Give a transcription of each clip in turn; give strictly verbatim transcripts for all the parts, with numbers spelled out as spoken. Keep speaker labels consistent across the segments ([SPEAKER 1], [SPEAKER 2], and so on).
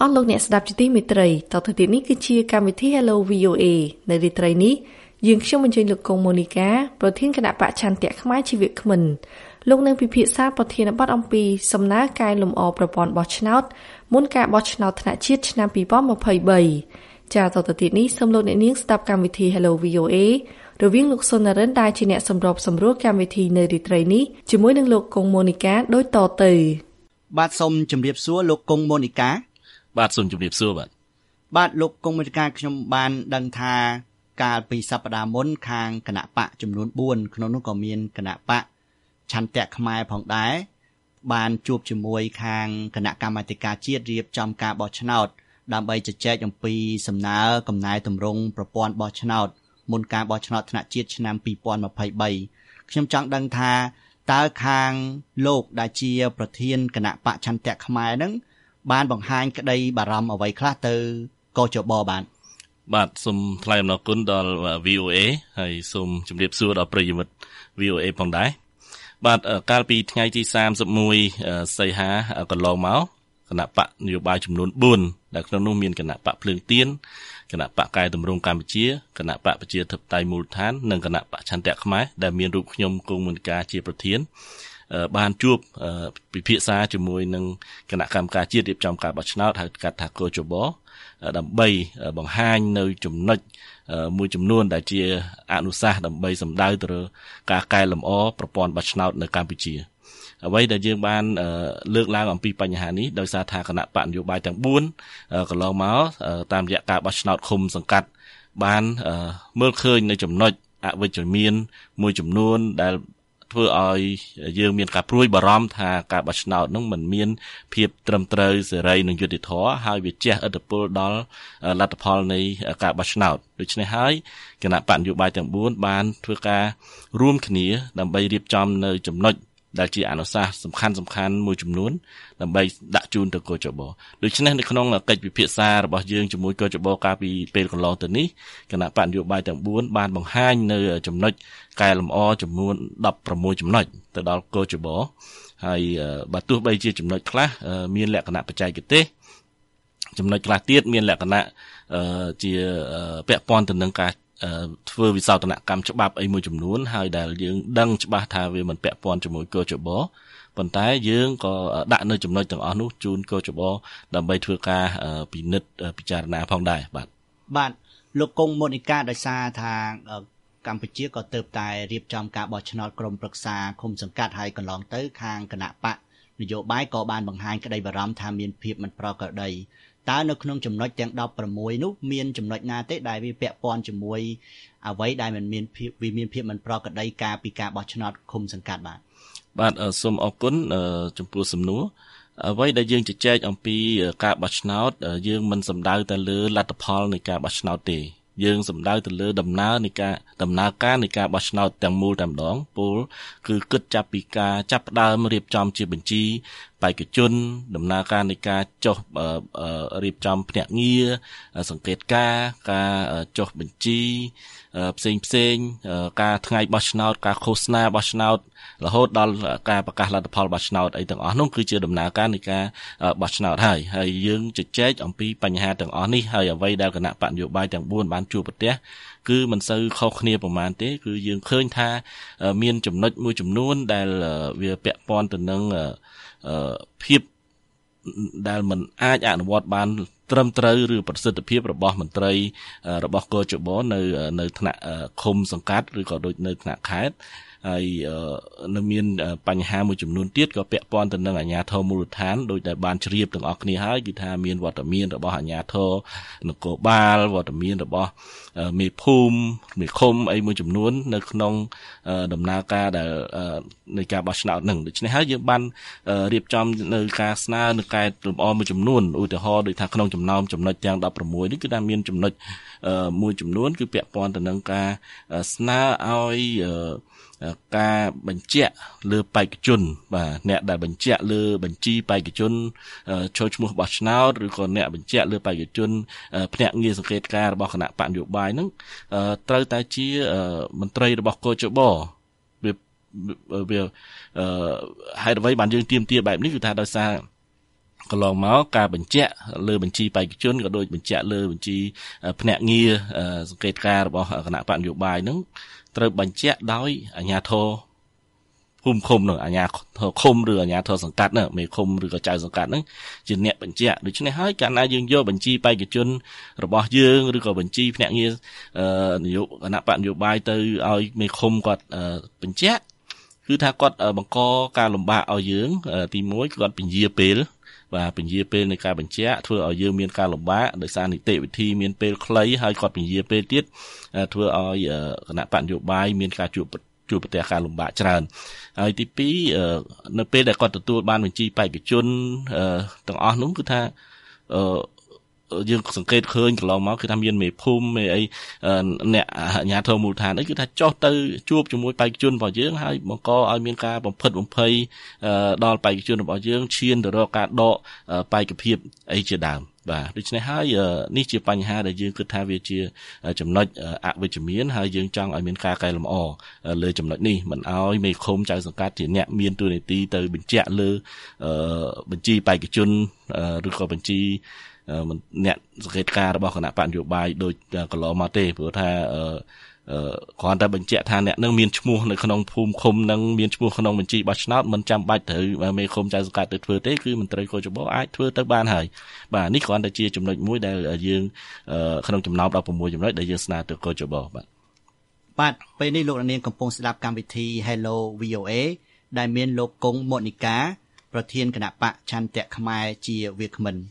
[SPEAKER 1] អស់លោកអ្នកស្ដាប់ជាទីមេត្រីតទៅទៀតនេះគឺជាកម្មវិធី Hello វី អូ เอ នៅរាត្រីនេះយើងខ្ញុំអញ្ជើញលោកកុងម៉ូនីកាប្រធានគណៈបច្ឆន្ទៈខ្មែរជីវៈគ្មិនលោកនឹងពិភាក្សាប្រធានបទអំពីសំណើកែលម្អប្រព័ន្ធបោះឆ្នោតមុនការបោះឆ្នោតថ្នាក់ជាតិឆ្នាំពីរពាន់ยี่สิบสามចាតទៅទៀតនេះសូមលោកអ្នកនាងស្ដាប់កម្មវិធី Hello វី អូ เอ រវាងលោកសុននរិនដែលជាអ្នកសម្របសម្រួលកម្មវិធីនៅរាត្រីនេះជាមួយនឹងលោកកុងម៉ូនីកាដូចតទៅ
[SPEAKER 2] បាទសូមជម្រាបសួរលោកកុងម៉ូនីកា
[SPEAKER 3] បាទសូមជម្រាបសួរបាទ
[SPEAKER 2] បាទលោកកុងម៉ូនីកាខ្ញុំបានដឹងថាកាលពីសប្តាហ៍មុនខាងគណៈបកចំនួនបួនក្នុងនោះក៏មានគណៈបកឆន្ទៈខ្មែរផងដែរបានជួបជាមួយខាងគណៈកម្មាធិការជាតិរៀបចំការបោះឆ្នោតដើម្បីជជែកអំពីសំណើកំណែតម្រង់ប្រព័ន្ធបោះឆ្នោតមុនការបោះឆ្នោតថ្នាក់ជាតិឆ្នាំពីរពាន់ยี่สิบสามខ្ញុំចង់ដឹងថាតើខាងលោកដែលជាប្រធានគណៈបកឆន្ទៈខ្មែរហ្នឹងបានបង្ហាញក្តីបារម្ភអ្វីខ្លះទៅកោចបបាន
[SPEAKER 3] បាទសូមថ្លែងអំណរគុណដល់ វី អូ เอ ហើយសូមជម្រាបសួរដល់ប្រិយមិត្ត វី អូ เอ ផងដែរបាទកាលពីថ្ងៃទីសាមសិបเอ็ดសីហាកន្លងមកគណៈបកនយោបាយចំនួនបួនដែលក្នុងនោះមានគណៈបកភ្លើងទៀនគណៈបកកែតម្រង់កម្ពុជាគណៈបកប្រជាធិបតេយ្យមូលដ្ឋាននិងគណៈបកឆន្ទៈខ្មែរដែលមានរូបខ្ញុំគង់មន្តការជាប្រធានបានជួបពិភាក្សាជាមួយនឹងគណៈកម្មការជាតិរៀបចំការបោះឆ្នោតហៅកាត់ថាកោចបដើម្បីបង្ហាញនៅចំណុចមួយចំនួនដែលជាអនុសាសន៍ដើម្បីសម្ដៅទៅលើការកែលម្អប្រព័ន្ធបោះឆ្នោតនៅកម្ពុជាអ្វីដែលយើងបានលើកឡើងអំពីបញ្ហានេះដោយសារថាគណៈបកនយោបាយទាំងបួនកន្លងមកតាមរយៈការបោះឆ្នោតឃុំសង្កាត់បានមើលឃើញនៅចំណុចអវិជ្ជមានមួយចំនួនដែលធ្វើឲ្យយើងមានការព្រួយបារម្ភថាការបោះឆ្នោតនោះមិនមានភាពត្រឹមត្រូវសេរីនិងយុត្តិធម៌ហើយវាជះឥទ្ធិពលដល់លទ្ធផលនៃការបោះឆ្នោតដូច្នេះហើយគណៈបកនយោបាយទាំងបួនបានធ្វើការរួមគ្នាដើម្បីរៀបចំនៅចំណុចដែលជាអនុសាសន៍សំខាន់សំខាន់មួយចំនួនដើម្បីដាក់ជូនទៅកោចបដូច្នេះនៅក្នុងកិច្ចពិភាក្សារបស់យើងជាមួយកោចបកាលពីពេលកន្លងទៅនេះគណៈបកនយោបាយទាំងបួនបានបង្ហាញនៅចំណុចកែលម្អចំនួនដប់ប្រាំមួយចំណុចទៅដល់កោចបហើយបើទោះបីជាចំណុចខ្លះមានលក្ខណៈបច្ចេកទេសចំណុចខ្លះទៀតមានលក្ខណៈជាពាក់ព័ន្ធទៅនឹងការធ្វើវិសោធនកម្មច្បាប់អីមួយចំនួនហើយដែលយើងដឹងច្បាស់ថាវាមិនពាក់ព័ន្ធជាមួយកោចបប៉ុន្តែយើងក៏ដាក់នៅចំណុចទាំងអស់នោះជូនកោចបដើម្បីធ្វើការពិនិត្យពិចារណាផងដែរបាទ
[SPEAKER 2] បាទលោកកុងម៉ូនីកាដោយសារថាកម្ពុជាក៏ទើបតែរៀបចំការបោះឆ្នោតក្រុមប្រឹក្សាឃុំសង្កាត់ហើយកន្លងទៅខាងគណៈបកនយោបាយក៏បានបង្ហាញក្តីបារម្ភថាមានភាពមិនប្រក្រតីតើនៅក្នុងចំណុចទាំងដប់ប្រាំមួយនោះមានចំណុចណាទេដែលវាពាក់ព័ន្ធជាមួយអ្វីដែលមិនមានភាពវាមានភាពមិនប្រក្រតីការពីការបោះឆ្នោតឃុំសង្កាត់បាទ
[SPEAKER 3] បាទសូមអរគុណចំពោះសំណួរអ្វីដែលយើងជជែកអំពីការបោះឆ្នោតយើងមិនសំដៅតែលើលទ្ធផលនៃការបោះឆ្នោតទេយើងសំដៅទៅលើដំណើរនៃការដំណើរការនៃការបោះឆ្នោតទាំងមូលតែម្ដងពលគឺគិតចាប់ពីការចាប់ផ្ដើមរៀបចំជាបញ្ជីបេក្ខជនដំណើរការនៃការចុះរៀបចំភ្នាក់ងារសង្កេតការការចុះបញ្ជីផ្សេងផ្សេងការថ្ងៃបោះឆ្នោតការឃោសនាបោះឆ្នោតរហូតដល់ការប្រកាសលទ្ធផលបោះឆ្នោតអីទាំងអស់នោះគឺជាដំណើរការនៃការបោះឆ្នោតហើយហើយយើងជជែកអំពីបញ្ហាទាំងអស់នេះហើយអ្វីដែលគណៈបកនយោបាយទាំងបួនបានជួបប្រទះគឺមិនសូវខុសគ្នាប្រមាណទេគឺយើងឃើញថាមានចំណុចមួយចំនួនដែលវាពាក់ព័ន្ធទៅនឹងភាពដែលមិនអាចអនុវត្តបានត្រឹមត្រូវឬប្រសិទ្ធភាពរបស់មន្ត្រីរបស់កោចបនៅនៅថ្នាក់ឃុំសង្កាត់ឬក៏ដូចនៅថ្នាក់ខេត្តហើយនៅមានបញ្ហាមួយចំនួនទៀតក៏ពាក់ព័ន្ធទៅនឹងអាជ្ញាធរមូលដ្ឋានដោយដែលបានជ្រាបទាំងអស់គ្នាហើយគឺថាមានវត្តមានរបស់អាជ្ញាធរនគរបាលវត្តមានរបស់មេភូមិមេឃុំអីមួយចំនួននៅក្នុងដំណើរការដែលនៃការបោះឆ្នោតនឹងដូច្នេះហើយយើងបានរៀបចំនៅការស្នើនៅកែលម្អមួយចំនួនឧទាហរណ៍ដូចថាក្នុងចំណោមចំណុចទាំងដប់ប្រាំមួយនេះគឺថាមានចំណុចមួយចំនួនគឺពាក់ព័ន្ធទៅនឹងការស្នើឲ្យការបញ្ជាក់លើបេក្ខជនបាទអ្នកដែលបញ្ជាក់លើបញ្ជីបេក្ខជនចូលឈ្មោះបោះឆ្នោតឬក៏អ្នកបញ្ជាក់លើបេក្ខជនភ្នាក់ងារសង្កេតការរបស់គណៈបកនយោបាយហ្នឹងត្រូវតែជាមន្ត្រីរបស់កោចបវាវាហេតុអ្វីបានយើងទាមទារបែបនេះគឺថាដោយសារកន្លងមកការបញ្ជាក់លើបញ្ជីបេក្ខជនក៏ដូចបញ្ជាក់លើបញ្ជីភ្នាក់ងារសង្កេតការរបស់គណៈបកនយោបាយហ្នឹងត្រូវបញ្ជាក់ដោយអាជ្ញាធរភូមិឃុំនោះអាជ្ញាធរឃុំឬអាជ្ញាធរសង្កាត់នោះមេឃុំឬក៏ចៅសង្កាត់ហ្នឹងជាអ្នកបញ្ជាក់ដូច្នេះហើយកាលណាយើងយកបញ្ជីបេក្ខជនរបស់យើងឬក៏បញ្ជីភ្នាក់ងារនយោគណៈបកនយោបាយទៅឲ្យមេឃុំគាត់បញ្ជាក់គឺថាគាត់បង្កការលំបាកឲ្យយើងទីមួយគាត់ពញាពេលបាទពញាពេលនៃការបញ្ជាក់ធ្វើឲ្យយើងមានការលំបាកដោយសារនីតិវិធីមានពេលខ្លីហើយគាត់ពញាពេលទៀតធ្វើឲ្យគណៈបកនយោបាយមានការជួបជួបប្រទះការលំបាកច្រើនហើយទីពីរនៅពេលដែលគាត់ទទួលបានបញ្ជីបេក្ខជនទាំងអស់នោះគឺថាយើងសង្កេតឃើញកន្លងមកគឺថាមានមេភូមិមេអីអ្នកអាជ្ញាធរមូលដ្ឋានអីគឺថាចុះទៅជួបជាមួយបេក្ខជនរបស់យើងហើយបង្កឲ្យមានការបំផិតបំភ័យដល់បេក្ខជនរបស់យើងឈានទៅរកការដកបេក្ខភាពអីជាដើមបាទដូច្នេះហើយនេះជាបញ្ហាដែលយើងគិតថាវាជាចំណុចអវិជ្ជមានហើយយើងចង់ឲ្យមានការកែលម្អលើចំណុចនេះមិនឲ្យមេឃុំចៅសង្កាត់ជាអ្នកមានតួនាទីទៅបញ្ជាក់លើបញ្ជីបេក្ខជនឬក៏បញ្ជីអ្នកសង្កេតការរបស់គណៈបកនយោបាយដូចកន្លងមកទេព្រោះថាគ្រាន់តែបញ្ជាក់ថាអ្នកនឹងមានឈ្មោះនៅក្នុងភូមិឃុំនឹងមានឈ្មោះក្នុងបញ្ជីបោះឆ្នោតមិនចាំបាច់ត្រូវមេឃុំចៅសង្កាត់ទៅធ្វើទេគឺមន្ត្រីកោជបអាចធ្វើទៅបានហើយបាទនេះគ្រាន់តែជាចំណុចមួយដែលយើងក្នុងចំណោមដប់ប្រាំមួយចំណុចដែលយើងស្នើទៅកោជបបាទ
[SPEAKER 2] បាទពេលនេះលោកនាងកំពុងស្ដាប់កម្មវិធី Hello វី អូ เอ ដែលមានលោកកុងមុនីកាប្រធានគណៈបកឆន្ទៈខ្មែរជាវាគ្មិន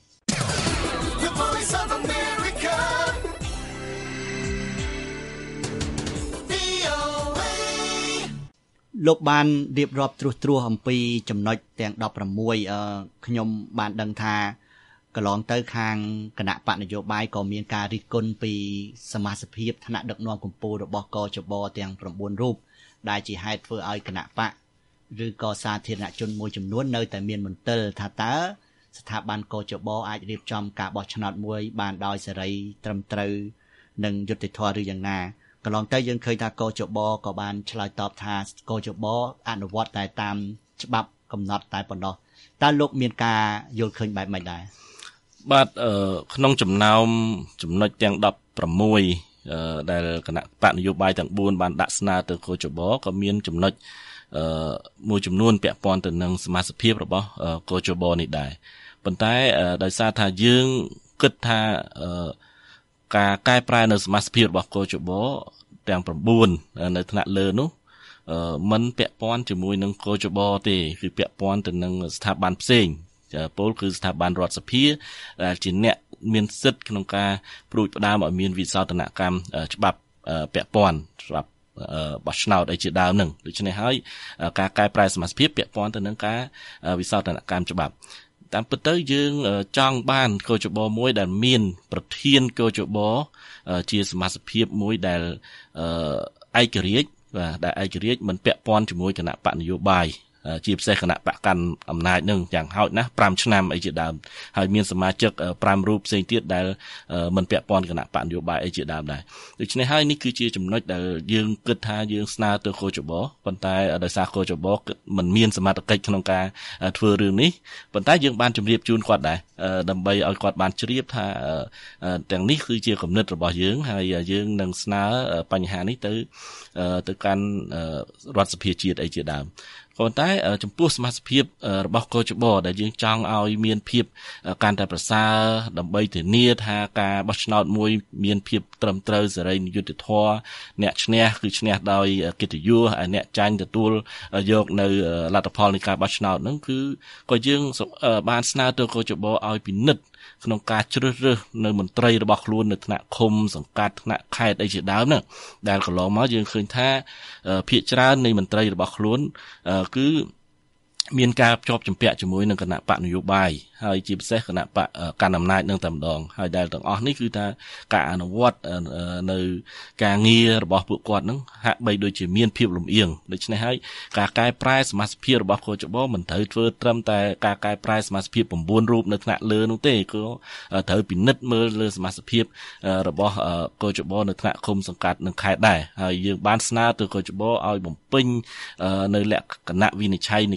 [SPEAKER 2] លោកបានរៀបរាប់ត្រួសត្រាសអំពីចំណុចទាំងដប់ប្រាំមួយអឺខ្ញុំបានដឹងថាកន្លងទៅខាងគណៈបកនយោបាយក៏មានការរិះគន់ពីសមាជិកភាពថ្នាក់ដឹកនាំកម្ពុជារបស់កជបទាំង៩រូបដែលជាហេតុធ្វើឲ្យគណៈបកឬក៏សាធារណជនមួយចំនួននៅតែមានមន្ទិលថាតើស្ថាប័នកជបអាចរៀបចំការបោះឆ្នោតមួយបានដោយសេរីត្រឹមត្រូវនិងយុត្តិធម៌ឬយ៉ាងណាកន្លងទៅយើងឃើញថាកជបក៏បានឆ្លើយតបថាកជបអនុវត្តតែតាមច្បាប់កំណត់តែប៉ុណ្ណោះតើលោកមានការយល់ឃើញបែបម៉េចដែរ
[SPEAKER 3] បាទក្នុងចំណោមចំណុចទាំងដប់ប្រាំមួយដែលគណៈបកនយោបាយទាំងបួនបានដាក់ស្នើទៅកជបក៏មានចំណុចមួយចំនួនពាក់ព័ន្ធទៅនឹងសមាជិកភាពរបស់កជបនេះដែរប៉ុន្តែដោយសារថាយើងគិតថាការកែប្រែនៅសមាជិកភាពរបស់កជបទាំង៩នៅថ្នាក់លើនោះមិនពាក់ព័ន្ធជាមួយនឹងកជបទេគឺពាក់ព័ន្ធទៅនឹងស្ថាប័នផ្សេងពលគឺស្ថាប័នរដ្ឋសភាដែលជាអ្នកមានសិទ្ធិក្នុងការព្រួយផ្ដើមឲ្យមានវិសោធនកម្មច្បាប់ពាក់ព័ន្ធច្បាប់បោះឆ្នោតអីជាដើមនឹងដូច្នេះហើយការកែប្រែសមាជិកភាពពាក់ព័ន្ធទៅនឹងការវិសោធនកម្មច្បាប់តាមពិតទៅយើងចង់បានកោជបមួយដែលមានប្រធានកោជបជាសមាជិកភាពមួយដែលឯករាជ្យបាទដែលឯករាជ្យមិនពាក់ព័ន្ធជាមួយគណៈបកនយោបាយជាពិសេសគណៈបកកាន់អំណាចនឹងយ៉ាងហោចណាស់ប្រាំឆ្នាំអីជាដើមហើយមានសមាជិកប្រាំរូបផ្សេងទៀតដែលមិនពាក់ព័ន្ធគណៈបកនយោបាយអីជាដើមដែរដូច្នេះហើយនេះគឺជាចំណុចដែលយើងគិតថាយើងស្នើទៅកោជបប៉ុន្តែដោយសារកោជបមិនមានសមត្ថកិច្ចក្នុងការធ្វើរឿងនេះប៉ុន្តែយើងបានជម្រាបជូនគាត់ដែរដើម្បីឲ្យគាត់បានជ្រាបថាទាំងនេះគឺជាគំនិតរបស់យើងហើយយើងនឹងស្នើបញ្ហានេះទៅទៅកាន់រដ្ឋសភាជាតិអីជាដើមប៉ុន្តែចំពោះសមាជិកភាពរបស់កោជបដែលយើងចង់ឲ្យមានភាពកាន់តែប្រសើរដើម្បីធានាថាការបោះឆ្នោតមួយមានភាពត្រឹមត្រូវសេរីយុត្តិធម៌អ្នកឈ្នះគឺឈ្នះដោយកិត្តិយសហើយអ្នកចាញ់ទទួលយកនៅលទ្ធផលនៃការបោះឆ្នោតហ្នឹងគឺក៏យើងបានស្នើទៅកោជបឲ្យពិនិត្យក្នុងការជ្រើសរើសនៅមន្ត្រីរបស់ខ្លួននៅថ្នាក់ឃុំសង្កាត់ថ្នាក់ខេត្តអីជាដើមហ្នឹងដែលកន្លងមកយើងឃើញថាភាគច្រើននៃមន្ត្រីរបស់ខ្លួនគឺមានការភ្ជាប់ចម្ពាក់ជាមួយនឹងគណៈបកនយោបាយហើយជាពិសេសគណៈបកកាន់អំណាចនឹងតែម្ដងហើយដែលទាំងអស់នេះគឺថាការអនុវត្តនៅការងាររបស់ពួកគាត់នឹងហាក់បីដូចជាមានភាពលំអៀងដូច្នេះហើយការកែប្រែសមាជិកភាពរបស់កោជបមិនត្រូវធ្វើត្រឹមតែការកែប្រែសមាជិកភាព៩រូបនៅថ្នាក់លើនោះទេគឺត្រូវពិនិត្យមើលលើសមាជិកភាពរបស់កោជបនៅថ្នាក់ឃុំសង្កាត់និងខេត្តដែរហើយយើងបានស្នើទៅកោជបឲ្យបំពេញនៅលក្ខណៈវិនិច្ឆ័យនៃការជ្រើស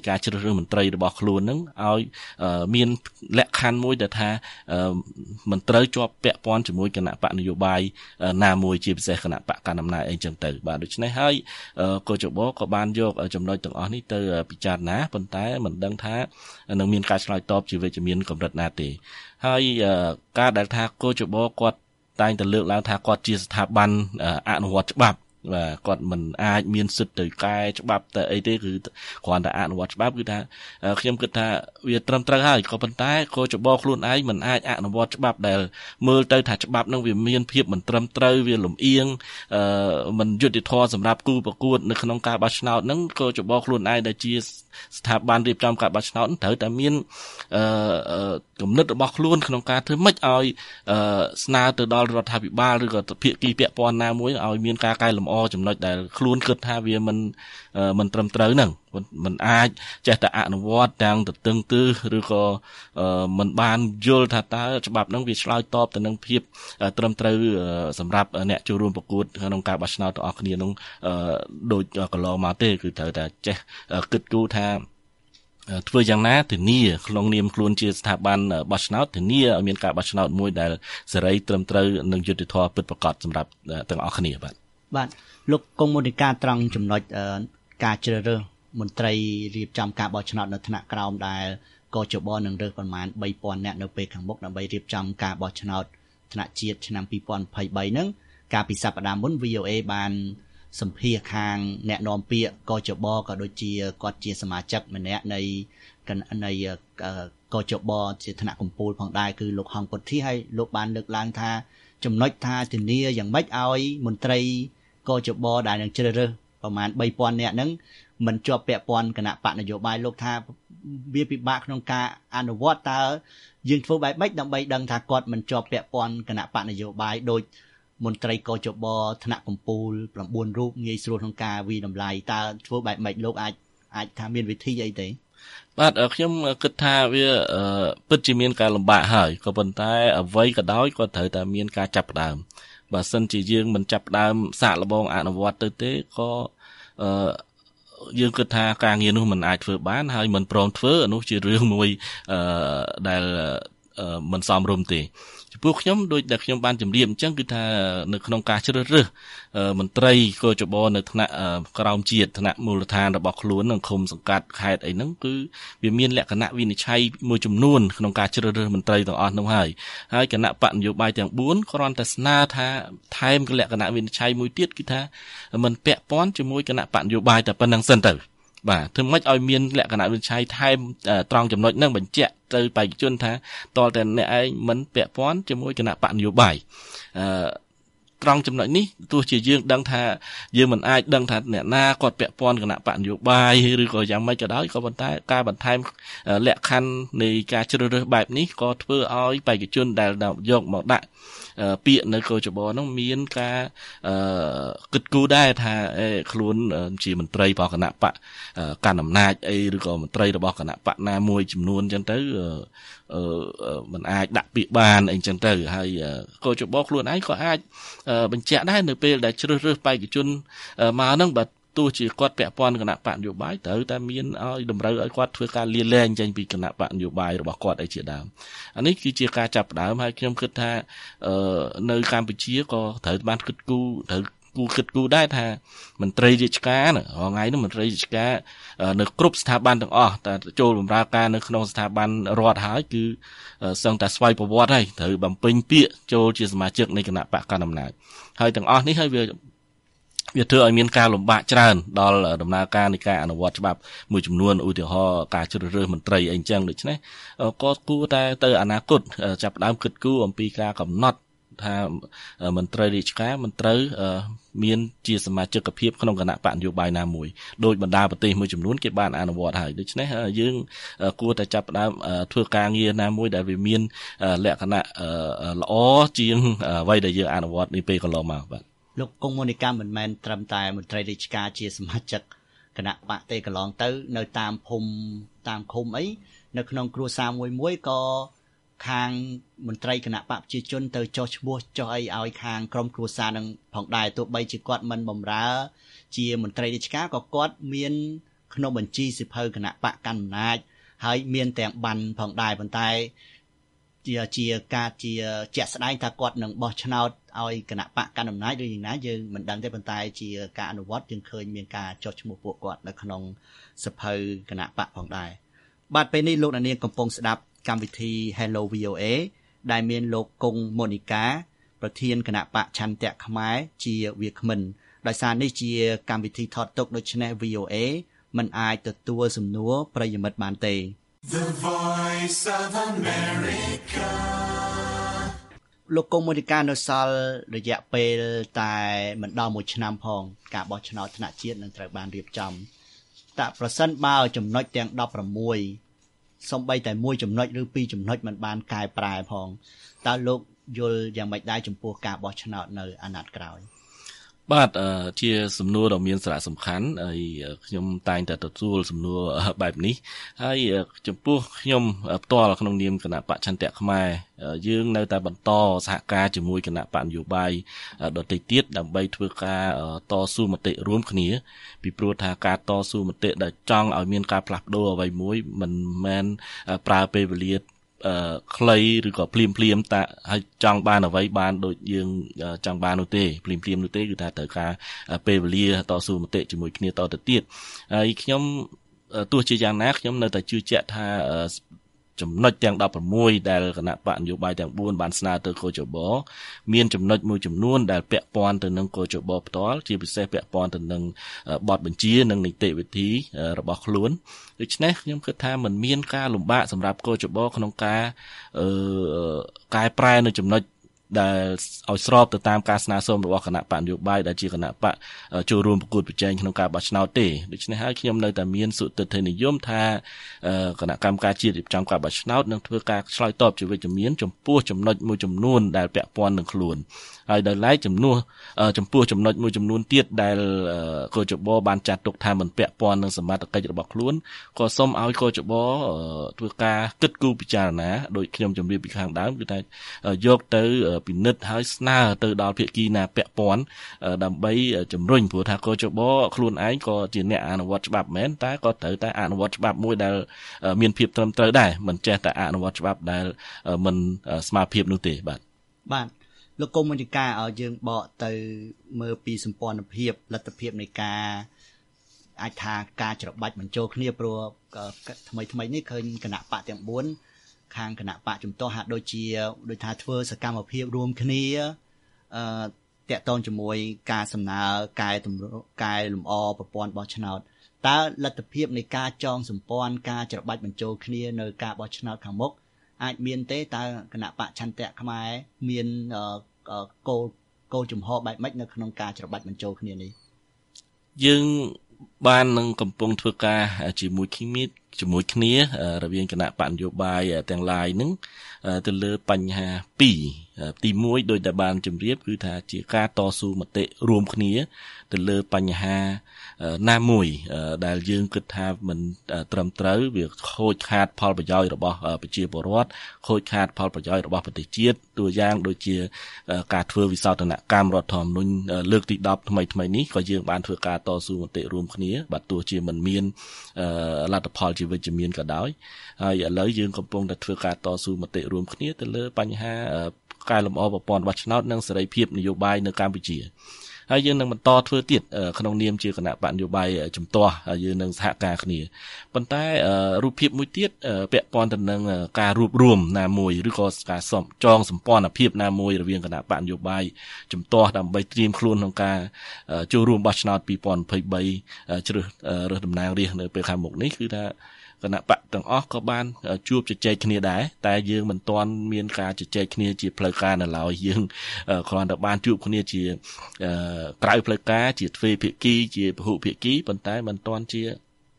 [SPEAKER 3] រើសមន្ត្រីរបស់ខ្លួនហ្នឹងឲ្យមានលក្ខខណ្ឌមួយដែលថាមិនត្រូវជាប់ពាក់ព័ន្ធជាមួយគណៈបកនយោបាយណាមួយជាពិសេសគណៈបកកណ្ដាលអំណាចអីចឹងទៅបាទដូច្នេះហើយកោជបក៏បានយកចំណុចទាំងអស់នេះទៅពិចារណាប៉ុន្តែមិនដឹងថានឹងមានការឆ្លើយតបជាវិជ្ជមានកម្រិតណាទេហើយការដែលថាកោជបគាត់តែងតែលើកឡើងថាគាត់ជាស្ថាប័នអនុវត្តច្បាប់បាទគាត់មិនអាចមានសិទ្ធិទៅកែច្បាប់តែអីទេគឺគ្រាន់តែអនុវត្តច្បាប់គឺថាខ្ញុំគិតថាវាត្រឹមត្រូវហើយក៏ប៉ុន្តែកោជបខ្លួនឯងមិនអាចអនុវត្តច្បាប់ដែលមើលទៅថាច្បាប់នឹងវាមានភាពមិនត្រឹមត្រូវវាលំអៀងអឺមិនយុត្តិធម៌សម្រាប់គូប្រកួតនៅក្នុងការបោះឆ្នោតហ្នឹងកោជបខ្លួនឯងដែលជាស្ថាប័នរៀបចំការបោះឆ្នោតត្រូវតែមានអឺគំនិតរបស់ខ្លួនក្នុងការធ្វើម៉េចឲ្យស្នើទៅដល់រដ្ឋាភិបាលឬក៏ភាគីពាក់ព័ន្ធណាមួយឲ្យមានការកែលម្អចំណុចដែលខ្លួនគិតថាវាមិនមិនត្រឹមត្រូវហ្នឹងមិនអាចចេះតែអនុវត្តទាំងទៅទឹងទឺឬក៏មិនបានយល់ថាតើច្បាប់ហ្នឹងវាឆ្លើយតបទៅនឹងភាពត្រឹមត្រូវសម្រាប់អ្នកចូលរួមប្រកួតក្នុងការបោះឆ្នោតទាំងអស់គ្នាហ្នឹងដូចកន្លងមកទេគឺត្រូវតែចេះគិតគូរថាធ្វើយ៉ាងណាធានាក្នុងនាមខ្លួនជាស្ថាប័នបោះឆ្នោតធានាឲ្យមានការបោះឆ្នោតមួយដែលសេរីត្រឹមត្រូវនិងយុត្តិធម៌ពិតប្រាកដសម្រាប់ទាំងអស់គ្នាបាទ
[SPEAKER 2] បាទលោកកុំមុនការត្រង់ចំណុចការជ្រើសរើសមន្ត្រីរៀបចំការបោះឆ្នោតនៅថ្នាក់ក្រោមដែលកោជបនឹងរើសប្រមាណបីពាន់នាក់នៅពេលខាងមុខដើម្បីរៀបចំការបោះឆ្នោតថ្នាក់ជាតិឆ្នាំពីរពាន់ยี่สิบสามហ្នឹងកាលពីសប្តាហ៍មុន วี โอ เอ បានសម្ភាសខាងអ្នកនាំពាក្យកោជបក៏ដូចជាគាត់ជាសមាជិកម្នាក់នៃនៃកោជបជាថ្នាក់កម្ពុជាផងដែរគឺលោកហងពុទ្ធីហើយលោកបានលើកឡើងថាចំណុចថាធានាយ៉ាងម៉េចឲ្យមន្ត្រីកោជបដែលនឹងជ្រើសរើសប្រមាណបីពាន់នាក់ហ្នឹងមិនជាប់ពាក់ព័ន្ធគណៈបកនយោបាយលោកថាវាពិបាកក្នុងការអនុវត្តតើយើងធ្វើបែបម៉េចដើម្បីដឹងថាគាត់មិនជាប់ពាក់ព័ន្ធគណៈបកនយោបាយដោយមន្ត្រីកោជបថ្នាក់កម្ពុជា៩រូបងាយស្រួលក្នុងការវិតម្លៃតើធ្វើបែបម៉េចលោកអាចអាចថាមានវិធីអីទេ
[SPEAKER 3] បាទខ្ញុំគិតថាវាពិតជាមានការលំបាកហើយក៏ប៉ុន្តែអ្វីក៏ដោយក៏ត្រូវតែមានការចាប់ផ្ដើមបើសិនជាយើងមិនចាប់ផ្ដើមសាកល្បងអនុវត្តទៅទេក៏អឺយើងគិតថាការងារនោះមិនអាចធ្វើបានហើយមិនព្រមធ្វើនោះជារឿងមួយអឺដែលមិនសមរម្យទេចំពោះខ្ញុំដូចដែលខ្ញុំបានជម្រាបអញ្ចឹងគឺថានៅក្នុងការជ្រើសរើសមន្ត្រីកោជបនៅថ្នាក់ក្រោមជាតិថ្នាក់មូលដ្ឋានរបស់ខ្លួននិងឃុំសង្កាត់ខេត្តអីហ្នឹងគឺវាមានលក្ខណៈវិនិច្ឆ័យមួយចំនួនក្នុងការជ្រើសរើសមន្ត្រីទាំងអស់នោះហើយហើយគណៈបកនយោបាយទាំងបួនគ្រាន់តែស្នើថាថែមលក្ខណៈវិនិច្ឆ័យមួយទៀតគឺថាមិនពាក់ព័ន្ធជាមួយគណៈបកនយោបាយតែប៉ុណ្្នឹងសិនទៅបាទធ្វើម៉េចឲ្យមានលក្ខណៈវិនិច្ឆ័យថែមត្រង់ចំណុចហ្នឹងបញ្ជាក់ទៅបេក្ខជនថាតលតែអ្នកឯងមិនពាក់ព័ន្ធជាមួយគណៈបកនយោបាយអឺត្រង់ចំណុចនេះទោះជាយើងដឹងថាយើងមិនអាចដឹងថាអ្នកណាគាត់ពាក់ព័ន្ធគណៈបកនយោបាយឬក៏យ៉ាងម៉េចក៏ដោយក៏ប៉ុន្តែការបន្ថែមលក្ខខណ្ឌនៃការជ្រើសរើសបែបនេះក៏ធ្វើឲ្យបេក្ខជនដែលយកមកដាក់ពាក្យនៅកោជបនោះមានការគិតគូរដែរថាខ្លួនជាមន្ត្រីរបស់គណៈបកកណ្ដាលអំណាចអីឬក៏មន្ត្រីរបស់គណៈបកណាមួយចំនួនអញ្ចឹងទៅអឺមិនអាចដាក់ពាក្យបានអីចឹងទៅហើយកោជបខ្លួនឯងក៏អាចបញ្ជាក់ដែរនៅពេលដែលជ្រើសរើសបេក្ខជនមកហ្នឹងបាទទោះជាគាត់ពាក់ព័ន្ធគណៈបកនយោបាយត្រូវតែមានឲ្យតម្រូវឲ្យគាត់ធ្វើការលាលែងចេញពីគណៈបកនយោបាយរបស់គាត់អីជាដើមអានេះគឺជាការចាប់ផ្ដើមហើយខ្ញុំគិតថានៅកម្ពុជាក៏ត្រូវបានគិតគូរត្រូវគូគិតគូរដែរថាមន្ត្រីរាជការថ្ងៃនេះមន្ត្រីរាជការនៅគ្រប់ស្ថាប័នទាំងអស់តែចូលបម្រើការនៅក្នុងស្ថាប័នរដ្ឋហើយគឺសឹងតែស្វ័យប្រវត្តិហើយត្រូវបំពេញពាក្យចូលជាសមាជិកនៃគណៈបកកណ្ដាលអំណាចហើយទាំងអស់នេះហើយវាវាធ្វើឲ្យមានការលំបាកច្រើនដល់ដំណើរការនៃការអនុវត្តច្បាប់មួយចំនួនឧទាហរណ៍ការជ្រើសរើសមន្ត្រីអីចឹងដូច្នេះក៏គួរតែទៅអនាគតចាប់ផ្ដើមគិតគូរអំពីការកំណត់ថាមន្ត្រីរាជការមិនត្រូវមានជាសមាជិកភាពក្នុងគណៈបកនយោបាយណាមួយដោយបណ្ដាប្រទេសមួយចំនួនគេបានអនុវត្តហើយដូច្នេះយើងគួរតែចាប់ផ្ដើមធ្វើការងារណាមួយដែលវាមានលក្ខណៈល្អជាងអ្វីដែលយើងអនុវត្តនាពេលកន្លងមកបាទ
[SPEAKER 2] លោកគង់មនីកម្មមិនមែនត្រឹមតែមន្ត្រីរាជការជាសមាជិកគណៈបកទេកន្លងទៅនៅតាមភូមិតាមឃុំអីនៅក្នុងគ្រួសារមួយមួយក៏ខាងមន្ត្រីគណៈបកប្រជាជនទៅចោះឈ្មោះចោះអីឲ្យខាងក្រុមគ្រួសារនឹងផងដែរទោះបីជាគាត់មិនបម្រើជាមន្ត្រីរាជការក៏គាត់មានក្នុងបញ្ជីសិភៅគណៈបកកណ្ដាលអំណាចហើយមានទាំងបានផងដែរប៉ុន្តែជាជាការជាជាក់ស្ដែងថាគាត់នឹងបោះឆ្នោតឲ្យគណៈបកកណ្ដាលអំណាចឬយ៉ាងណាយើងមិនដឹងទេប៉ុន្តែជាការអនុវត្តយើងឃើញមានការចុះឈ្មោះពួកគាត់នៅក្នុងសិភៅគណៈបកផងដែរបាទពេលនេះលោកអ្នកនាងកំពុងស្ដាប់កម្មវិធី Hello វី អូ เอ ដែលមានលោកគង់ម៉ូនីកាប្រធានគណៈបកឆន្ទៈខ្មែរជាវាគ្មិនដោយសារនេះជាកម្មវិធីថតទុកដូច្នេះ វី អូ เอ មិនអាចទទួលសំណួរប្រិយមិត្តបានទេ
[SPEAKER 4] The Voice of America
[SPEAKER 2] លោកគង់ម៉ូនីកានៅសល់រយៈពេលតែមិនដល់មួយឆ្នាំផងការបោះឆ្នោតថ្នាក់ជាតិនឹងត្រូវបានរៀបចំតែប្រសិនបើចំណុចទាំងដប់ប្រាំមួយសំបីតែមួយចំណុចឬពីរចំណុចមិនបានកែប្រែផងតើលោកយល់យ៉ាងម៉េចដែរចំពោះការបោះឆ្នោតនៅអាណត្តិក្រោយ
[SPEAKER 3] បាទជាសំណួរដ៏មានសារៈសំខាន់ហើយខ្ញុំតែងតែទទួលសំណួរបែបនេះហើយចំពោះខ្ញុំផ្ទាល់ក្នុងនាមគណៈបច្ឆន្ទៈខ្មែរយើងនៅតែបន្តសហការជាមួយគណៈបកនយោបាយដទៃទៀតដើម្បីធ្វើការតស៊ូមតិរួមគ្នាពីព្រោះថាការតស៊ូមតិដែលចង់ឲ្យមានការផ្លាស់ប្ដូរអ្វីមួយមិនមែនប្រើពេលវេលាអឺខ្លីឬក៏ភ្លាមភ្លាមតែឲ្យចង់បានអ្វីបានដូចយើងចង់បាននោះទេភ្លាមភ្លាមនោះទេគឺថាត្រូវការពេលវេលាតស៊ូមតិជាមួយគ្នាតទៅទៀតហើយខ្ញុំទោះជាយ៉ាងណាខ្ញុំនៅតែជឿជាក់ថាចំណុចទាំងដប់ប្រាំមួយដែលគណៈបកនយោបាយទាំងបួនបានស្នើទៅកោជបមានចំណុចមួយចំនួនដែលពាក់ព័ន្ធទៅនឹងកោជបផ្ទាល់ជាពិសេសពាក់ព័ន្ធទៅនឹងបទបញ្ជានិងនីតិវិធីរបស់ខ្លួនដូច្នេះខ្ញុំគិតថាมันមានការលំបាកសម្រាប់កោជបក្នុងការអឺកែប្រែនៅចំណុចដែលឲ្យស្របទៅតាមការស្នើសុំរបស់គណៈបកនយោបាយដែលជាគណៈបកចូលរួមប្រកួតប្រជែងក្នុងការបោះឆ្នោតទេដូច្នេះហើយខ្ញុំនៅតែមានសុទិដ្ឋិនិយមថាគណៈកម្មការជាតិរៀបចំការបោះឆ្នោតនឹងធ្វើការឆ្លើយតបជាវិជ្ជមានចំពោះចំណុចមួយចំនួនដែលពាក់ព័ន្ធនឹងខ្លួនហើយដោយឡែកចំនួនចំពោះចំណុចមួយចំនួនទៀតដែលកោជបបានចាត់ទុកថាមិនពាក់ព័ន្ធនឹងសមត្ថកិច្ចរបស់ខ្លួនក៏សូមឲ្យកោជបធ្វើការគិតគូរពិចារណាដោយខ្ញុំជម្រាបពីខាងដើមគឺថាយកទៅពិនិត្យហើយស្នើទៅដល់ភាគីណាពាក់ព័ន្ធដើម្បីជំរុញព្រោះថាកោជបខ្លួនឯងក៏ជាអ្នកអនុវត្តច្បាប់មែនតែក៏ត្រូវតែអនុវត្តច្បាប់មួយដែលមានភាពត្រឹមត្រូវដែរមិនចេះតែអនុវត្តច្បាប់ដែលមិនស្មើភាពនោះទេបាទ
[SPEAKER 2] បាទលោកកុំមន្តការឲ្យយើងបកទៅមើលពីសម្ព័ន្ធភាពលទ្ធភាពនៃការអាចថាការច្របាច់បញ្ចូលគ្នាព្រោះថ្មីថ្មីនេះឃើញគណៈបកទាំងបួនខាងគណៈបកជំទាស់ហាក់ដូចជាដូចថាធ្វើសកម្មភាពរួមគ្នាអឺតាក់ទងជាមួយការសំណើកែតម្រូវកែលម្អប្រព័ន្ធបោះឆ្នោតតើលទ្ធភាពនៃការចងសម្ព័ន្ធការច្របាច់បញ្ចូលគ្នានៅការបោះឆ្នោតខាងមុខអាចមានទេតើគណៈបកឆន្ទៈខ្មែរមានគោលគោលជំហរបែបម៉េចនៅក្នុងការច្របាច់បញ្ចូលគ្នានេះ
[SPEAKER 3] យើងបាននឹងកំពុងធ្វើការជាមួយគ្នាជាមួយគ្នារវាងគណៈបកនយោបាយទាំងឡាយនឹងទៅលើបញ្ហាពីរទីមួយដោយតែបានជម្រាបគឺថាជាការតស៊ូមតិរួមគ្នាទៅលើបញ្ហាណាមួយដែលយើងគិតថាមិនត្រឹមត្រូវវាខូចខាតផលប្រយោជន៍របស់ប្រជាពលរដ្ឋខូចខាតផលប្រយោជន៍របស់ប្រទេសជាតិตัวយ៉ាងដូចជាការធ្វើវិសោធនកម្មរដ្ឋធម្មនុញ្ញលើកទីដប់ថ្មីថ្មីនេះក៏យើងបានធ្វើការតស៊ូមតិរួមគ្នាបាទទោះជាមិនមានលទ្ធផលជាវិជ្ជមានក៏ដោយហើយឥឡូវយើងកំពុងតែធ្វើការតស៊ូមតិរួមគ្នាទៅលើបញ្ហាកែលម្អប្រព័ន្ធបោះឆ្នោតនិងសេរីភាពនយោបាយនៅកម្ពុជាហើយយើងនឹងបន្តធ្វើទៀតក្នុងនាមជាគណៈបកនយោបាយជំទាស់ហើយយើងនឹងសហការគ្នាប៉ុន្តែរូបភាពមួយទៀតពាក់ព័ន្ធទៅនឹងការរួបរวมណាមួយឬក៏ការសំចងសម្ព័ន្ធភាពណាមួយរវាងគណៈបកនយោបាយជំទាស់ដើម្បីត្រៀមខ្លួនក្នុងការចូលរួមបោះឆ្នោតពីរពាន់ยี่สิบสามជ្រើសរើសតំណាងរាស្ត្រនៅពេលខាងមុខនេះគឺថាគណៈបកទាំងអស់ក៏បានជួបជជែកគ្នាដែរតែយើងមិនទាន់មានការជជែកគ្នាជាផ្លូវការនៅឡើយយើងគ្រាន់តែបានជួបគ្នាជាក្រៅផ្លូវការជាទ្វេភាគីជាពហុភាគីប៉ុន្តែមិនទាន់ជា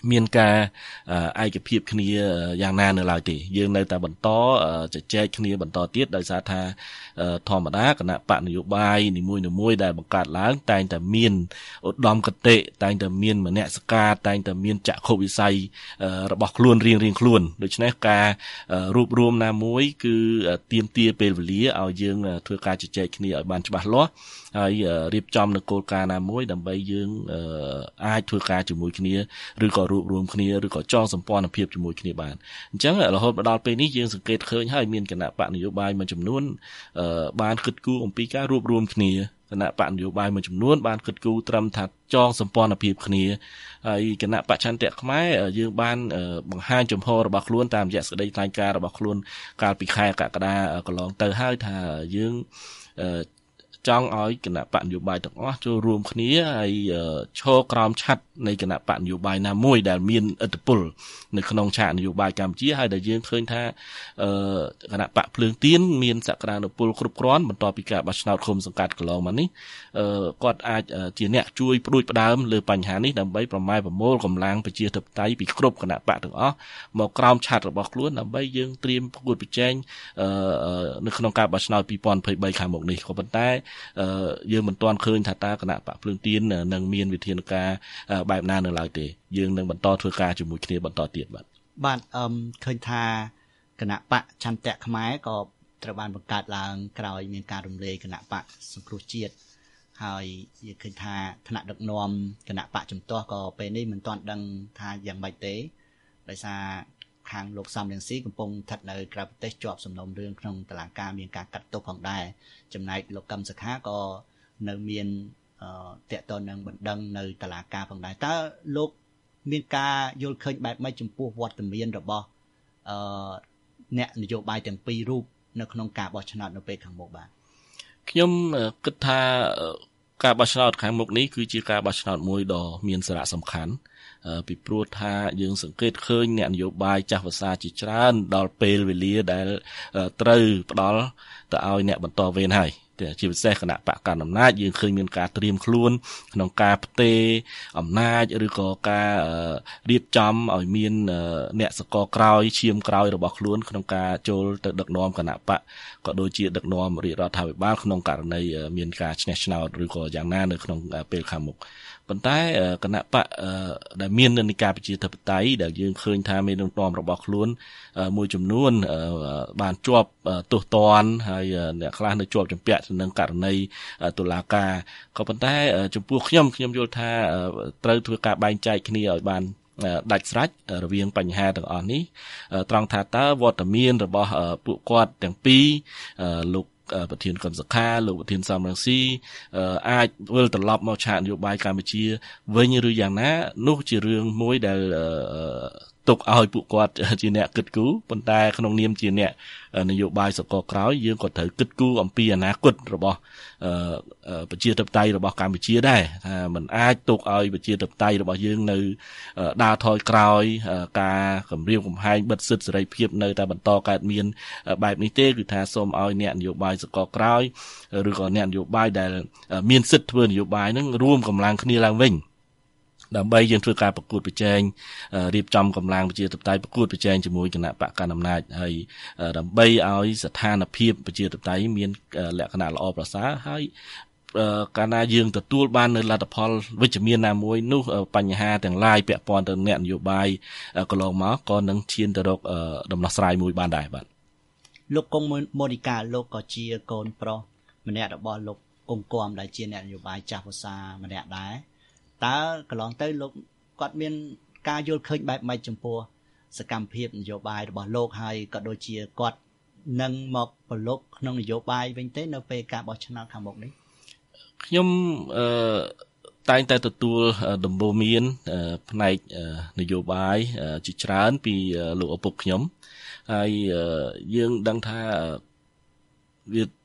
[SPEAKER 3] មានការឯកភាពគ្នាយ៉ាងណានៅឡើយទេយើងនៅតែបន្តជជែកគ្នាបន្តទៀតដោយសារថាធម្មតាគណៈបកនយោបាយនីមួយៗដែលបង្កើតឡើងតែងតែមានឧត្តមគតិតែងតែមានមនសិការតែងតែមានចក្ខុវិស័យរបស់ខ្លួនរៀងៗខ្លួនដូច្នេះការរួបរวมណាមួយគឺទាមទារពេលវេលាឲ្យយើងធ្វើការជជែកគ្នាឲ្យបានច្បាស់លាស់ហើយរៀបចំនៅគោលការណ៍ណាមួយដើម្បីយើងអាចធ្វើការជាមួយគ្នាឬក៏រួបរวมគ្នាឬក៏ចងសម្ព័ន្ធភាពជាមួយគ្នាបានអញ្ចឹងរហូតមកដល់ពេលនេះយើងសង្កេតឃើញហើយមានគណៈបកនយោបាយមួយចំនួនបានគិតគូរអំពីការរួបរวมគ្នាគណៈបកនយោបាយមួយចំនួនបានគិតគូរត្រឹមថាចងសម្ព័ន្ធភាពគ្នាហើយគណៈបច្ឆន្ទៈខ្មែរយើងបានបង្ហាញចំហរបស់ខ្លួនតាមរយៈសេចក្តីថ្លែងការណ៍របស់ខ្លួនកាលពីខែកក្កដាកន្លងទៅហើយថាយើងចង់ឲ្យគណៈបកនយោបាយទាំងអស់ចូលរួមគ្នាហើយឈរក្រោមឆ័ត្រនៃគណៈបកនយោបាយណាមួយដែលមានឥទ្ធិពលនៅក្នុងឆាកនយោបាយកម្ពុជាហើយដែលយើងឃើញថាគណៈបកភ្លើងទៀនមានសក្តានុពលគ្រប់គ្រាន់បន្ទាប់ពីការបោះឆ្នោតឃុំសង្កាត់កន្លងមកនេះគាត់អាចជាអ្នកជួយផ្ដួចផ្ដើមលើបញ្ហានេះដើម្បីប្រម៉ែប្រមូលកម្លាំងប្រជាធិបតេយ្យពីគ្រប់គណៈបកទាំងអស់មកក្រោមឆ័ត្ររបស់ខ្លួនដើម្បីយើងត្រៀមប្រកួតប្រជែងនៅក្នុងការបោះឆ្នោតពីរពាន់ยี่สิบสามខាងមុខនេះក៏ប៉ុន្តែយើងមិនទាន់ឃើញថាតើគណៈបកភ្លើងទៀននឹងមានវិធានការបែបណានៅឡើយទេយើងនឹងបន្តធ្វើការជាមួយគ្នាបន្តទៀតបាទ
[SPEAKER 2] បាទអឺឃើញថាគណៈបកឆន្ទៈខ្មែរក៏ត្រូវបានបង្កើតឡើងក្រោយមានការរំលាយគណៈបកសង្គ្រោះជាតិហើយយើងឃើញថាថ្នាក់ដឹកនាំគណៈបកជំទាស់ក៏ពេលនេះមិនទាន់ដឹងថាយ៉ាងម៉េចទេដោយសារខាងលោកសំរងស៊ីកំពុងស្ថិតនៅក្រៅប្រទេសជាប់សំណុំរឿងក្នុងតុលាការមានការកាត់ទោសផងដែរចំណែកលោកកឹមសុខាក៏នៅមានតាក់ទងនឹងបណ្ដឹងនៅតុលាការផងដែរតើលោកមានការយល់ឃើញបែបម៉េចចំពោះវត្តមានរបស់អឺអ្នកនយោបាយទាំងពីររូបនៅក្នុងការបោះឆ្នោតនៅពេលខាងមុខបាទ
[SPEAKER 3] ខ្ញុំគិតថាការបោះឆ្នោតខាងមុខនេះគឺជាការបោះឆ្នោតមួយដ៏មានសារៈសំខាន់ពីព្រោះថាយើងសង្កេតឃើញអ្នកនយោបាយចាស់វស្សាជាច្រើនដល់ពេលវេលាដែលត្រូវផ្ដល់ទៅឲ្យអ្នកបន្តវេនហើយជាពិសេសគណៈបកកណ្ដាលអំណាចយើងឃើញមានការត្រៀមខ្លួនក្នុងការផ្ទេរអំណាចឬក៏ការរៀបចំឲ្យមានអ្នកសកលក្រោយឈាមក្រោយរបស់ខ្លួនក្នុងការចូលទៅដឹកនាំគណៈបកក៏ដូចជាដឹកនាំរាជរដ្ឋាភិបាលក្នុងករណីមានការឈ្នះឆ្នោតឬក៏យ៉ាងណានៅក្នុងពេលខាងមុខប៉ុន្តែគណៈបកដែលមាននិន្នាការប្រជាធិបតេយ្យដែលយើងឃើញថាមេដឹកនាំរបស់ខ្លួនមួយចំនួនបានជាប់ទោសទណ្ឌហើយអ្នកខ្លះនៅជាប់ជំពាក់ទៅនឹងករណីតុលាការក៏ប៉ុន្តែចំពោះខ្ញុំខ្ញុំយល់ថាត្រូវធ្វើការបែងចែកគ្នាឲ្យបានដាច់ស្រេចរវាងបញ្ហាទាំងអស់នេះត្រង់ថាតើវត្តមានរបស់ពួកគាត់ទាំងពីរលោកប្រធានកឹមសុខាលោកប្រធានសំរងស៊ីអាចវិលត្រឡប់មកឆាកនយោបាយកម្ពុជាវិញឬយ៉ាងណានោះជារឿងមួយដែលទុកឲ្យពួកគាត់ជាអ្នកគិតគូរប៉ុន្តែក្នុងនាមជាអ្នកនយោបាយសកលក្រោយយើងក៏ត្រូវគិតគូរអំពីអនាគតរបស់ប្រជាធិបតេយ្យរបស់កម្ពុជាដែរថាมันអាចទុកឲ្យប្រជាធិបតេយ្យរបស់យើងនៅដើរថយក្រោយការគម្រាមកំហែងបិទសិទ្ធិសេរីភាពនៅតែបន្តកើតមានបែបនេះទេគឺថាសូមឲ្យអ្នកនយោបាយសកលក្រោយឬក៏អ្នកនយោបាយដែលមានសិទ្ធិធ្វើនយោបាយនឹងរួមកម្លាំងគ្នាឡើងវិញដើម្បីយើងធ្វើការប្រកួតប្រជែងរៀបចំកម្លាំងប្រជាធិបតេយ្យប្រកួតប្រជែងជាមួយគណៈបកកណ្ដាលអំណាចហើយដើម្បីឲ្យស្ថានភាពប្រជាធិបតេយ្យមានលក្ខណៈល្អប្រសើរហើយកាលណាយើងទទួលបាននៅលទ្ធផលវិជ្ជមានណាមួយនោះបញ្ហាទាំងឡាយពាក់ព័ន្ធទៅនឹងអ្នកនយោបាយកន្លងមកក៏នឹងឈានទៅរកដំណោះស្រាយមួយបានដែរបាទ
[SPEAKER 2] លោកកុងម៉ូនីកាលោកក៏ជាកូនប្រុសម្នាក់របស់លោកកុងគំដែលជាអ្នកនយោបាយចាស់វស្សាម្នាក់ដែរតើកន្លងទៅលោកគាត់មានការយល់ឃើញបែបម៉េចចំពោះសកម្មភាពនយោបាយរបស់លោកហើយក៏ដូចជាគាត់នឹងមកប្រឡូកក្នុងនយោបាយវិញទេនៅពេលការបោះឆ្នោតខាងមុខនេះ
[SPEAKER 3] ខ្ញុំអឺតែងតែទទួលដំបូន្មានផ្នែកនយោបាយជាច្រើនពីលោកឪពុកខ្ញុំហើយយើងដឹងថាវា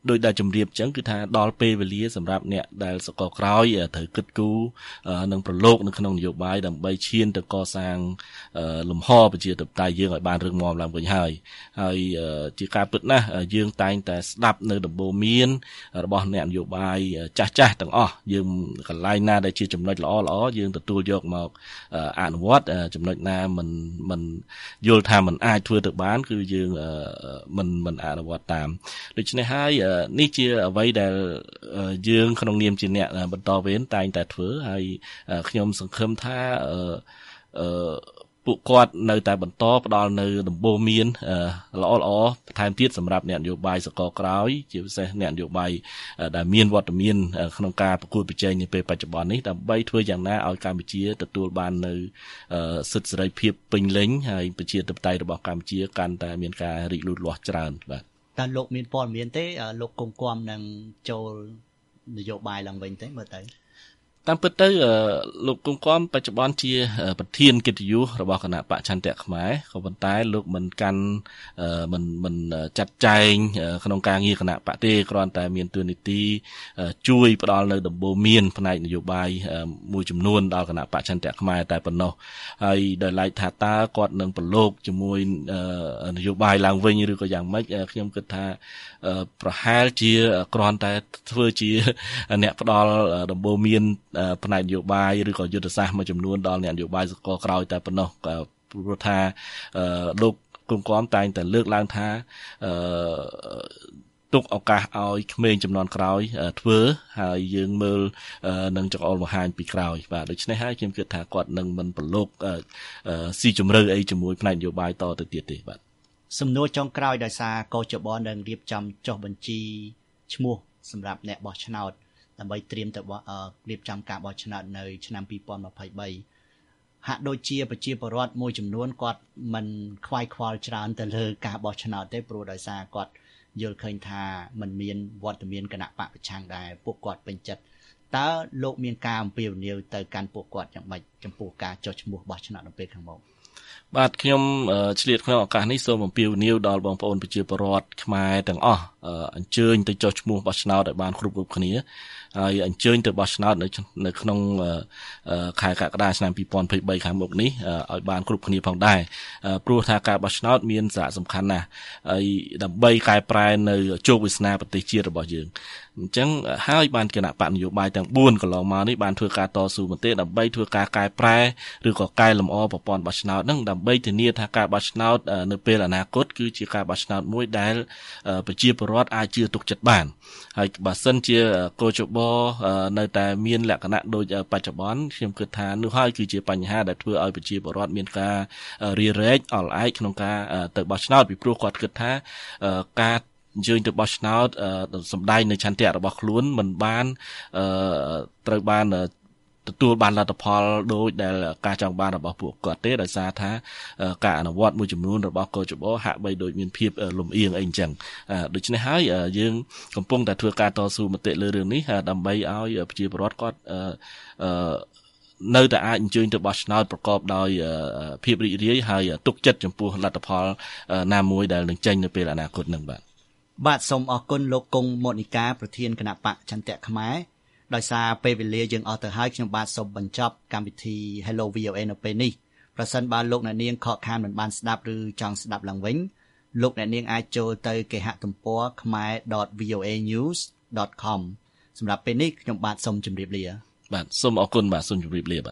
[SPEAKER 3] ដោយដែលជំរាបអញ្ចឹងគឺថាដល់ពេលវេលាសម្រាប់អ្នកដែលសកលក្រោយត្រូវគិតគូរនឹងប្រឡូកនៅក្នុងនយោបាយដើម្បីឈានទៅកសាងលំហប្រជាធិបតេយ្យយើងឲ្យបានរឹងមាំឡើងវិញហើយហើយជាការពិតណាស់យើងតែងតែស្ដាប់នៅដំបូន្មានរបស់អ្នកនយោបាយចាស់ចាស់ទាំងអស់យើងកន្លែងណាដែលជាចំណុចល្អល្អយើងទទួលយកមកអនុវត្តចំណុចណាមិនមិនយល់ថាมันអាចធ្វើទៅបានគឺយើងមិនមិនអនុវត្តតាមដូច្នេះហើយនេះជាអ្វីដែលយើងក្នុងនាមជាអ្នកបន្តវេនតែងតែធ្វើហើយខ្ញុំសង្ឃឹមថាអឺអឺពួកគាត់នៅតែបន្តផ្ដល់នៅដំបូន្មានល្អល្អបន្ថែមទៀតសម្រាប់អ្នកនយោបាយសកលក្រោយជាពិសេសអ្នកនយោបាយដែលមានវត្តមានក្នុងការប្រកួតប្រជែងនាពេលបច្ចុប្បន្ននេះដើម្បីធ្វើយ៉ាងណាឲ្យកម្ពុជាទទួលបាននៅសិទ្ធិសេរីភាពពេញលេញហើយប្រជាធិបតេយ្យរបស់កម្ពុជាកាន់តែមានការរីកលូតលាស់ច្រើនបាទ
[SPEAKER 2] តើលោកមានព័ត៌មានទេលោកគង់គំនឹងចូលនយោបាយឡើងវិញទេមើលទៅ
[SPEAKER 3] តាមពិតទៅលោកគង់គំបច្ចុប្បន្នជាប្រធានកិត្តិយសរបស់គណៈបច្ឆន្ទៈខ្មែរក៏ប៉ុន្តែលោកមិនកាន់មិនមិនចាត់ចែងក្នុងការងារគណៈបកទេគ្រាន់តែមានតួនាទីជួយផ្ដល់នៅដំបូន្មានផ្នែកនយោបាយមួយចំនួនដល់គណៈបច្ឆន្ទៈខ្មែរតែប៉ុណ្ណោះហើយដោយឡែកថាតើគាត់នឹងប្រឡូកជាមួយនយោបាយឡើងវិញឬក៏យ៉ាងម៉េចខ្ញុំគិតថាប្រហែលជាគ្រាន់តែធ្វើជាអ្នកផ្ដល់ដំបូន្មានផ្នែកនយោបាយឬក៏យុទ្ធសាស្ត្រមួយចំនួនដល់អ្នកនយោបាយសកលក្រោយតែប៉ុណ្ណោះព្រោះថាលោកគង់គំតែងតែលើកឡើងថាអឺទុកឱកាសឲ្យក្មេងចំនួនក្រោយធ្វើហើយយើងមើលនឹងចង្អុលបង្ហាញពីក្រោយបាទដូច្នេះហើយខ្ញុំគិតថាគាត់នឹងមិនប្រឡូកស៊ីជម្រៅអីជាមួយផ្នែកនយោបាយតទៅទៀតទេបាទ
[SPEAKER 2] សំណួរចុងក្រោយដោយសារកោចបនឹងរៀបចំចុះបញ្ជីឈ្មោះសម្រាប់អ្នកបោះឆ្នោតដើម្បីត្រៀមទៅរៀបចំការបោះឆ្នោតនៅឆ្នាំពីរពាន់ម្ភៃបីហាក់ដូចជាប្រជាពលរដ្ឋមួយចំនួនគាត់មិនខ្វាយខ្វល់ច្រើនទៅលើការបោះឆ្នោតទេព្រោះដោយសារគាត់យល់ឃើញថាมันមានវត្តមានគណៈបកប្រឆាំងដែរពួកគាត់ពេញចិត្តតើលោកមានការអំពាវនាវទៅកាន់ពួកគាត់យ៉ាងម៉េចចំពោះការចុះឈ្មោះបោះឆ្នោតនៅពេលខាងមុខ
[SPEAKER 3] បាទខ្ញុំឆ្លៀតក្នុងឱកាសនេះសូមអំពាវនាវដល់បងប្អូនប្រជាពលរដ្ឋខ្មែរទាំងអស់អញ្ជើញទៅចុះឈ្មោះបោះឆ្នោតឲ្យបានគ្រប់គ្រប់គ្នាហើយអញ្ជើញទៅបោះឆ្នោតនៅនៅក្នុងខែកក្កដាឆ្នាំពីរពាន់ម្ភៃបីខាងមុខនេះឲ្យបានគ្រប់គ្នាផងដែរព្រោះថាការបោះឆ្នោតមានសារៈសំខាន់ណាស់ហើយដើម្បីកែប្រែនៅជោគវាសនាប្រទេសជាតិរបស់យើងអញ្ចឹងហើយបានគណៈបកនយោបាយទាំងបួនកន្លងមកនេះបានធ្វើការតស៊ូមតិដើម្បីធ្វើការកែប្រែឬក៏កែលម្អប្រព័ន្ធបោះឆ្នោតហ្នឹងដើម្បីធានាថាការបោះឆ្នោតនៅពេលអនាគតគឺជាការបោះឆ្នោតមួយដែលប្រជាពលរដ្ឋអាចជឿទុកចិត្តបានហើយបើសិនជាកោចបនៅតែមានលក្ខណៈដូចបច្ចុប្បន្នខ្ញុំគិតថានោះហើយគឺជាបញ្ហាដែលធ្វើឲ្យប្រជាពលរដ្ឋមានការរារែកអល់ឯកក្នុងការទៅបោះឆ្នោតពីព្រោះគាត់គិតថាការអញ្ជើញទៅបោះឆ្នោតសម្ដែងនៅឆន្ទៈរបស់ខ្លួនមិនបានត្រូវបានទទួលបានលទ្ធផលដោយដែលការចង់បានរបស់ពួកគាត់ទេដោយសារថាការអនុវត្តមួយចំនួនរបស់កោចបហាក់បីដូចមានភាពលំអៀងអីអញ្ចឹងដូច្នេះហើយយើងកំពុងតែធ្វើការតស៊ូមតិលើរឿងនេះដើម្បីឲ្យប្រជាពលរដ្ឋគាត់នៅតែអាចអញ្ជើញទៅបោះឆ្នោតប្រកបដោយភាពរីករាយហើយទុកចិត្តចំពោះលទ្ធផលណាមួយដែលនឹងចេញនៅពេលអនាគតនឹងបាទ
[SPEAKER 2] បាទសូមអរគុណលោកគង់មនិកាប្រធានគណៈបកឆន្ទៈខ្មែរដោយសារពេលវេលាយើងអស់ទៅហើយខ្ញុំបាទសូមបញ្ចប់កម្មវិធី Hello វី អូ เอ នៅពេលនេះប្រសិនបើលោកអ្នកនាងខកខានមិនបានស្ដាប់ឬចង់ស្ដាប់ឡើងវិញលោកអ្នកនាងអាចចូលទៅគេហទំព័រ khmer dot v o a news dot com សម្រាប់ពេលនេះខ្ញុំបាទសូមជម្រាបលា
[SPEAKER 3] បាទសូមអរគុណបាទសូមជម្រាបលា